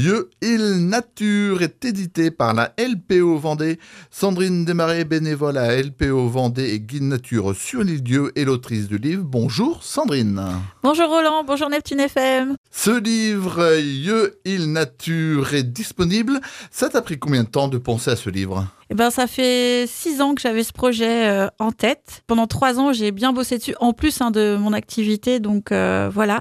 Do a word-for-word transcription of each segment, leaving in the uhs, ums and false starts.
Lieu Il Nature est édité par la L P O Vendée. Sandrine Desmarais, bénévole à L P O Vendée et guide nature sur l'île Dieu et l'autrice du livre. Bonjour Sandrine. Bonjour Roland, bonjour Neptune F M. Ce livre, Lieu Il Nature, est disponible. Ça t'a pris combien de temps de penser à ce livre ? Eh ben, ça fait six ans que j'avais ce projet euh, en tête. Pendant trois ans, j'ai bien bossé dessus, en plus hein, de mon activité. Donc euh, voilà.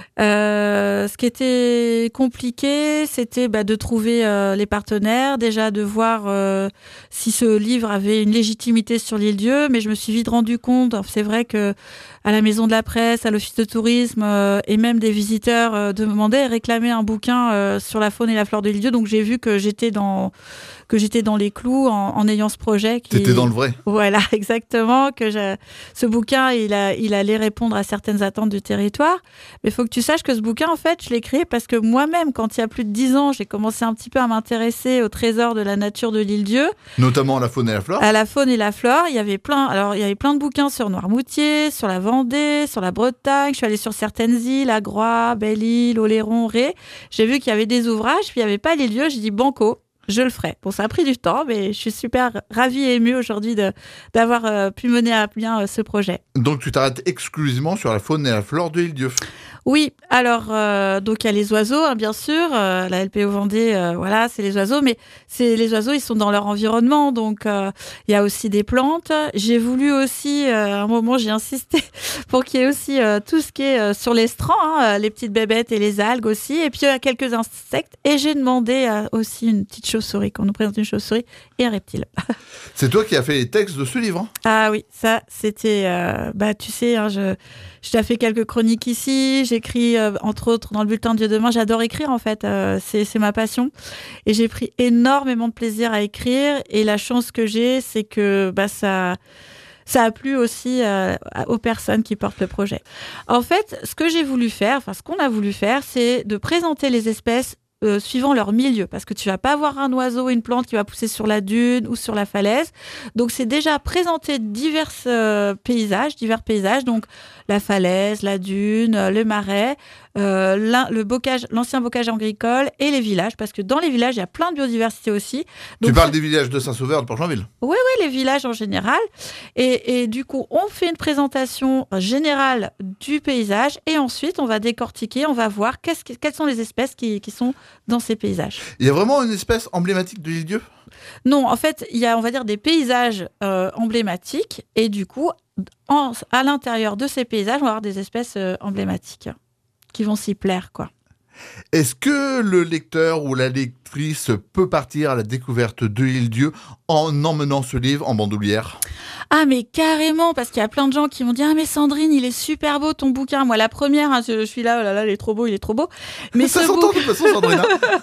Euh, ce qui était compliqué, c'était bah, de trouver euh, les partenaires, déjà de voir euh, si ce livre avait une légitimité sur l'île Dieu. Mais je me suis vite rendu compte, c'est vrai que à la Maison de la Presse, à l'Office de tourisme euh, et même des visiteurs euh, demandaient et réclamaient un bouquin euh, sur la faune et la flore de l'île Dieu. Donc j'ai vu que j'étais dans que j'étais dans les clous en, en ayant ce projet. Qui... T'étais dans le vrai. Voilà, exactement. Que je... ce bouquin, il a, il allait répondre à certaines attentes du territoire. Mais il faut que tu saches que ce bouquin, en fait, je l'ai créé parce que moi-même, quand il y a plus de dix ans, j'ai commencé un petit peu à m'intéresser au trésor de la nature de l'île Dieu. Notamment à la faune et la flore. À la faune et la flore. Il y avait plein, alors, il y avait plein de bouquins sur Noirmoutier, sur la Vendée, sur la Bretagne. Je suis allée sur certaines îles, à Groix, Belle-Île, Oléron, Ré. J'ai vu qu'il y avait des ouvrages, puis il n'y avait pas les lieux. J'ai dit banco. Je le ferai. Bon, ça a pris du temps, mais je suis super ravie et émue aujourd'hui de, d'avoir euh, pu mener à bien euh, ce projet. Donc, tu t'arrêtes exclusivement sur la faune et la flore de l'île Dieu. Oui, alors, euh, donc il y a les oiseaux, hein, bien sûr. Euh, la L P O Vendée, euh, voilà, c'est les oiseaux, mais c'est, les oiseaux, ils sont dans leur environnement, donc euh, il y a aussi des plantes. J'ai voulu aussi, euh, à un moment, j'ai insisté pour qu'il y ait aussi euh, tout ce qui est euh, sur l'estran, hein, les petites bébêtes et les algues aussi, et puis il y a quelques insectes, et j'ai demandé euh, aussi une petite chauve-souris, qu'on nous présente une chauve-souris et un reptile. C'est toi qui as fait les textes de ce livre, hein ? Ah oui, ça, c'était, euh, bah tu sais, hein, je... Je t'ai fait quelques chroniques ici, j'écris euh, entre autres dans le bulletin de Dieu demain, j'adore écrire en fait, euh, c'est, c'est ma passion. Et j'ai pris énormément de plaisir à écrire et la chance que j'ai, c'est que bah, ça, ça a plu aussi euh, aux personnes qui portent le projet. En fait, ce que j'ai voulu faire, enfin ce qu'on a voulu faire, c'est de présenter les espèces Euh, suivant leur milieu, parce que tu vas pas avoir un oiseau ou une plante qui va pousser sur la dune ou sur la falaise. Donc c'est déjà présenter divers euh, paysages, divers paysages, donc la falaise, la dune, euh, le marais, euh, le bocage, l'ancien bocage agricole et les villages, parce que dans les villages il y a plein de biodiversité aussi. Donc, tu parles des villages de Saint-Sauveur, de Port-Genville. Oui, oui, les villages en général. Et, et du coup, on fait une présentation générale du paysage et ensuite on va décortiquer, on va voir qu'est-ce que, quelles sont les espèces qui, qui sont dans ces paysages. Il y a vraiment une espèce emblématique de l'île Dieu ? Non, en fait, il y a, on va dire, des paysages euh, emblématiques et du coup, en, à l'intérieur de ces paysages, on va avoir des espèces euh, emblématiques qui vont s'y plaire, quoi. Est-ce que le lecteur ou la lectrice peut partir à la découverte de l'île Dieu en emmenant ce livre en bandoulière ? Ah mais carrément, parce qu'il y a plein de gens qui m'ont dit « Ah mais Sandrine, il est super beau ton bouquin ». Moi la première, hein, je suis là, oh là là, il est trop beau, il est trop beau. Mais ça ce s'entend bouc... de toute façon, Sandrine.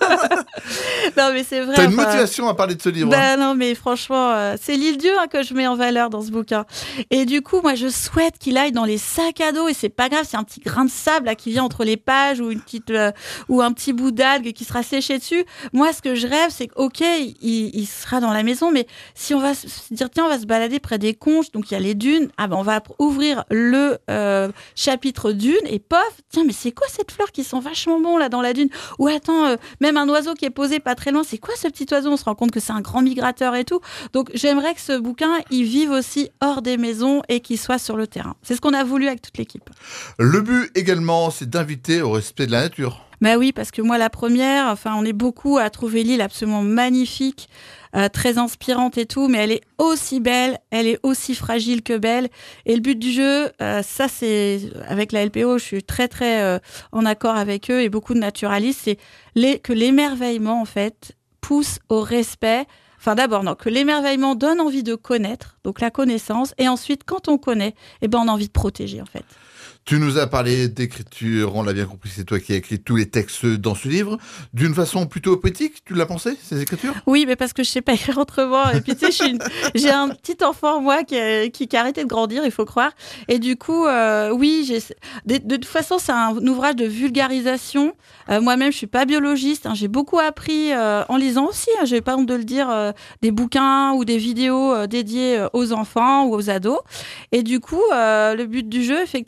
Non mais c'est vrai. T'as une enfin... motivation à parler de ce livre. Ben non mais franchement, euh, c'est l'île Dieu hein, que je mets en valeur dans ce bouquin. Et du coup, moi je souhaite qu'il aille dans les sacs à dos et c'est pas grave, c'est un petit grain de sable là, qui vient entre les pages ou, une petite, euh, ou un petit bout d'algue qui sera séché dessus. Moi ce que je rêve, c'est que ok, il, il sera dans la maison, mais si on va se dire tiens, on va se balader près des conches, donc il y a les dunes, ah ben on va ouvrir le euh, chapitre dunes et pof, tiens mais c'est quoi cette fleur qui sent vachement bon là dans la dune, ou attends euh, même un oiseau qui est posé pas très loin, c'est quoi ce petit oiseau, on se rend compte que c'est un grand migrateur et tout. Donc j'aimerais que ce bouquin il vive aussi hors des maisons et qu'il soit sur le terrain. C'est ce qu'on a voulu avec toute l'équipe. Le but également, c'est d'inviter au respect de la nature. Bah oui, parce que moi, la première, enfin, on est beaucoup à trouver l'île absolument magnifique, euh, très inspirante et tout, mais elle est aussi belle, elle est aussi fragile que belle. Et le but du jeu, euh, ça, c'est avec la L P O, je suis très très euh, en accord avec eux et beaucoup de naturalistes, c'est les, que l'émerveillement en fait pousse au respect. Enfin, d'abord, non, que l'émerveillement donne envie de connaître, donc la connaissance, et ensuite, quand on connaît, eh ben, on a envie de protéger en fait. Tu nous as parlé d'écriture, on l'a bien compris, c'est toi qui as écrit tous les textes dans ce livre, d'une façon plutôt poétique, tu l'as pensé, ces écritures ? Oui, mais parce que je sais pas écrire autrement. Et puis tu sais, je suis une... j'ai un petit enfant moi qui a, qui, qui a arrêté de grandir, il faut croire. Et du coup, euh, oui, j'ai... De, de toute façon, c'est un ouvrage de vulgarisation. Euh, moi-même, je suis pas biologiste. Hein, j'ai beaucoup appris euh, en lisant aussi. Hein, j'ai pas honte de le dire, euh, des bouquins ou des vidéos euh, dédiées aux enfants ou aux ados. Et du coup, euh, le but du jeu, effectivement, c'est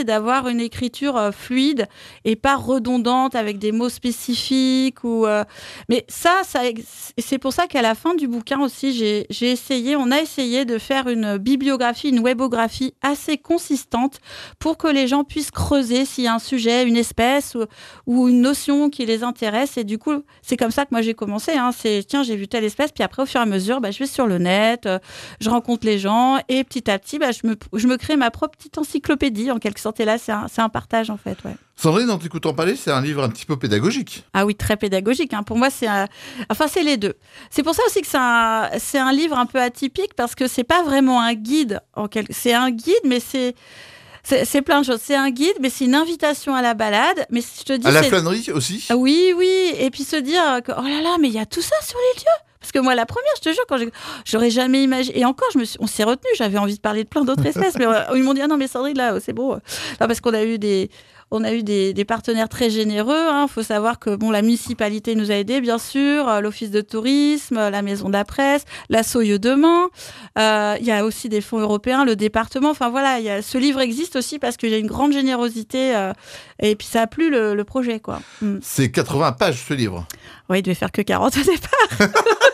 d'avoir une écriture euh, fluide et pas redondante avec des mots spécifiques. Ou, euh... Mais ça, ça, c'est pour ça qu'à la fin du bouquin aussi, j'ai, j'ai essayé, on a essayé de faire une bibliographie, une webographie assez consistante pour que les gens puissent creuser s'il y a un sujet, une espèce ou, ou une notion qui les intéresse. Et du coup, c'est comme ça que moi j'ai commencé. Hein. C'est, tiens, j'ai vu telle espèce, puis après, au fur et à mesure, bah, je vais sur le net, euh, je rencontre les gens, et petit à petit, bah, je, me, je me crée ma propre petite encyclopédie, en quelque sorte. Et là, c'est un, c'est un partage, en fait. Ouais. Sandrine, en t'écoutant parler, c'est un livre un petit peu pédagogique. Ah oui, très pédagogique. Hein. Pour moi, c'est un... enfin, c'est les deux. C'est pour ça aussi que c'est un, c'est un livre un peu atypique, parce que c'est pas vraiment un guide. En quel... C'est un guide, mais c'est... C'est, c'est plein de choses. C'est un guide, mais c'est une invitation à la balade. Mais je te dis, à la c'est... flânerie aussi. Oui, oui. Et puis se dire que, oh là là, mais il y a tout ça sur les lieux. Parce que moi, la première, je te jure, quand j'ai... j'aurais jamais imaginé. Et encore, je me suis... on s'est retenu. J'avais envie de parler de plein d'autres espèces. Mais ils m'ont dit, ah non, mais Sandrine, là, c'est bon. Non, parce qu'on a eu des... On a eu des, des partenaires très généreux. Il hein. faut savoir que bon, la municipalité nous a aidés, bien sûr, euh, l'office de tourisme, la maison de la presse, l'asso Yeux Demain. Euh, il y a aussi des fonds européens, le département. Enfin voilà, y a, ce livre existe aussi parce qu'il y a une grande générosité. Euh, et puis ça a plu le, le projet, quoi. Mm. C'est quatre-vingts pages, ce livre. Oui, il devait faire que quarante au départ.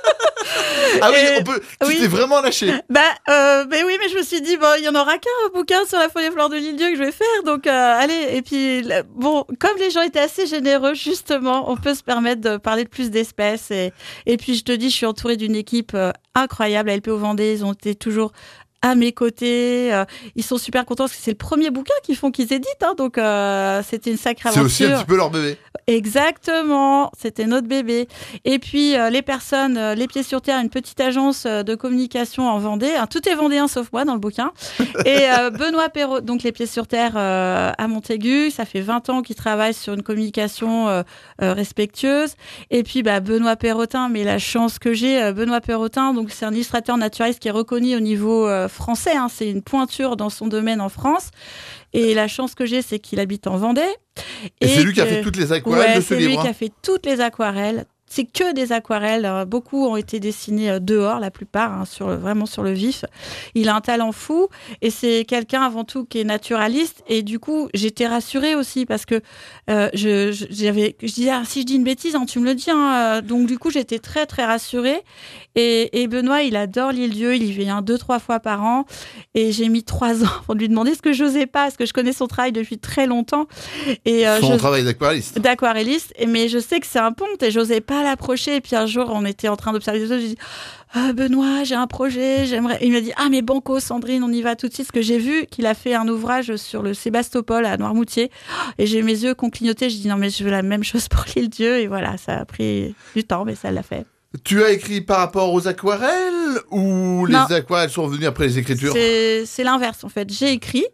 Ah oui, Et, on peut... tu oui. t'es vraiment lâché. Bah, euh, mais oui, mais je me suis dit, bon, il y en aura qu'un bouquin sur la faune et flore de l'île Dieu que je vais faire, donc euh, allez. Et puis, bon, comme les gens étaient assez généreux, justement, on peut se permettre de parler de plus d'espèces. Et, et puis, je te dis, je suis entourée d'une équipe euh, incroyable à L P O Vendée. Ils ont été toujours à mes côtés. Euh, ils sont super contents parce que c'est le premier bouquin qu'ils font, qu'ils éditent. Hein, donc, euh, c'était une sacrée aventure. C'est aussi un petit peu leur bébé. Exactement, c'était notre bébé. Et puis, euh, les personnes, euh, les pieds sur terre, une petite agence euh, de communication en Vendée. Hein, tout est vendéen sauf moi dans le bouquin. Et euh, Benoît Perrot, donc les pieds sur terre euh, à Montaigu. Ça fait vingt ans qu'il travaille sur une communication euh, euh, respectueuse. Et puis, bah, Benoît Perrotin, mais la chance que j'ai, euh, Benoît Perrotin, donc c'est un illustrateur naturaliste qui est reconnu au niveau euh, français. Hein, c'est une pointure dans son domaine en France. Et la chance que j'ai, c'est qu'il habite en Vendée. Et, et c'est lui que... qui a fait toutes les aquarelles ouais, de ce livre. C'est lui hein. qui a fait toutes les aquarelles. C'est que des aquarelles. Beaucoup ont été dessinés dehors, la plupart, hein, sur le, vraiment sur le vif. Il a un talent fou et c'est quelqu'un avant tout qui est naturaliste. Et du coup, j'étais rassurée aussi parce que euh, je, je, j'avais, je disais, ah, si je dis une bêtise, hein, tu me le dis. Hein. Donc du coup, j'étais très très rassurée. Et, et Benoît, il adore l'île-Dieu. Il y vient deux, trois fois par an. Et j'ai mis trois ans pour lui demander ce que je n'osais pas, parce que je connais son travail depuis très longtemps. Et, euh, son je... travail d'aquarelliste. D'aquarelliste. Et, mais je sais que c'est un ponte et j'osais pas l'approcher. Et puis un jour, on était en train d'observer les autres. J'ai dit, ah, Benoît, j'ai un projet. J'aimerais. Et il m'a dit, ah, mais banco, Sandrine, on y va tout de suite. Parce que j'ai vu qu'il a fait un ouvrage sur le Sébastopol à Noirmoutier. Et j'ai mes yeux qui ont clignoté. J'ai dit, non, mais je veux la même chose pour l'île-Dieu. Et voilà, ça a pris du temps, mais ça l'a fait. Tu as écrit par rapport aux aquarelles ou les non. aquarelles sont venues après les écritures? C'est, c'est l'inverse, en fait. J'ai écrit.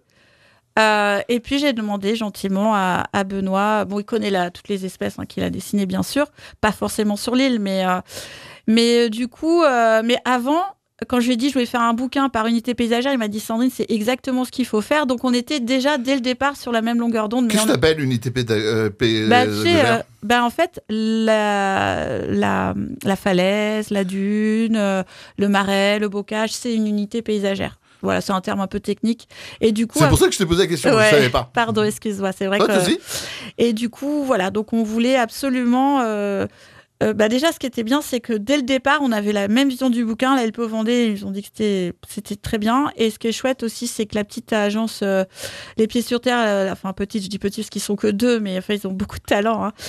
Euh, et puis j'ai demandé gentiment à, à Benoît, bon il connaît là toutes les espèces hein, qu'il a dessinées bien sûr, pas forcément sur l'île, mais euh, mais euh, du coup, euh, mais avant quand je lui ai dit je voulais faire un bouquin par unité paysagère, il m'a dit Sandrine c'est exactement ce qu'il faut faire, donc on était déjà dès le départ sur la même longueur d'onde. Qu'est-ce que on... t'appelles unité paysagère? Bah, tu sais, euh, bah en fait la, la la falaise, la dune, euh, le marais, le bocage, c'est une unité paysagère. Voilà, c'est un terme un peu technique. Et du coup, c'est pour ça que je t'ai posé la question, ouais, je ne savais pas. Pardon, excuse-moi, c'est vrai Pas que... Aussi. Et du coup, voilà, donc on voulait absolument... Euh... Euh, bah déjà, ce qui était bien, c'est que dès le départ, on avait la même vision du bouquin. La L P O Vendée, ils ont dit que c'était, c'était très bien. Et ce qui est chouette aussi, c'est que la petite agence euh, Les Pieds sur Terre, euh, enfin petite, je dis petite parce qu'ils sont que deux, mais enfin ils ont beaucoup de talent. Hein.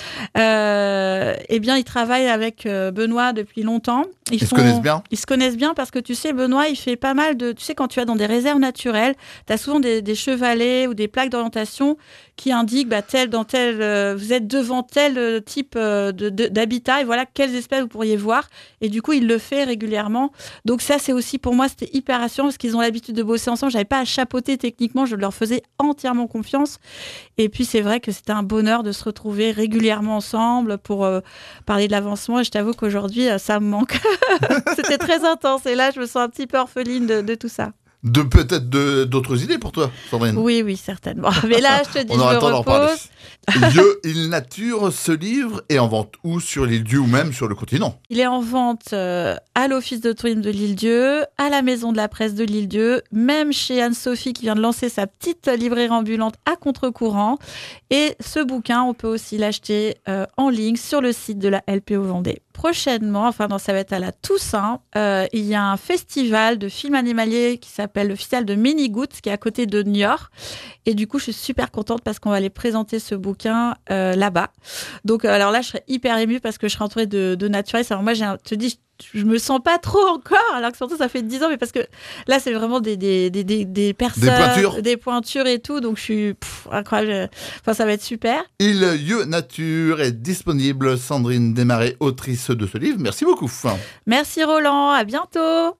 Euh, eh bien, ils travaillent avec euh, Benoît depuis longtemps. Ils, ils sont, se connaissent bien. Ils se connaissent bien parce que tu sais, Benoît, il fait pas mal de. Tu sais, quand tu vas dans des réserves naturelles, tu as souvent des, des chevalets ou des plaques d'orientation qui indiquent bah, tel dans tel, euh, vous êtes devant tel type euh, de, de, d'habitat. Et voilà quelles espèces vous pourriez voir. Et du coup, il le fait régulièrement. Donc ça, c'est aussi, pour moi, c'était hyper rassurant parce qu'ils ont l'habitude de bosser ensemble. Je n'avais pas à chapeauter techniquement. Je leur faisais entièrement confiance. Et puis, c'est vrai que c'était un bonheur de se retrouver régulièrement ensemble pour euh, parler de l'avancement. Et je t'avoue qu'aujourd'hui, ça me manque. C'était très intense. Et là, je me sens un petit peu orpheline de, de tout ça. De peut-être de, d'autres idées pour toi, Sandrine? Oui, oui, certainement. Mais là, je te dis, On je aura me le temps d'en repose. Lieu, il nature, ce livre est en vente où? Sur l'île Dieu ou même sur le continent? Il est en vente euh, à l'Office de tourisme de l'île Dieu, à la Maison de la Presse de l'île Dieu, même chez Anne-Sophie qui vient de lancer sa petite librairie ambulante à contre-courant. Et ce bouquin, on peut aussi l'acheter euh, en ligne sur le site de la L P O Vendée. Prochainement, enfin non, ça va être à la Toussaint, euh, il y a un festival de films animaliers qui s'appelle le Festival de Minigout, qui est à côté de Niort. Et du coup, je suis super contente parce qu'on va aller présenter ce bouquin euh, là-bas. Donc, euh, alors là, je serais hyper émue parce que je serai entourée de, de naturalistes. Alors moi, j'ai un, je te dis, je me sens pas trop encore, alors que surtout ça fait dix ans, mais parce que là, c'est vraiment des, des, des, des, des personnes, des pointures. des pointures et tout. Donc, je suis pff, incroyable. Enfin, ça va être super. Il Lieu Nature est disponible. Sandrine Desmarais, autrice de ce livre. Merci beaucoup. Merci Roland, à bientôt.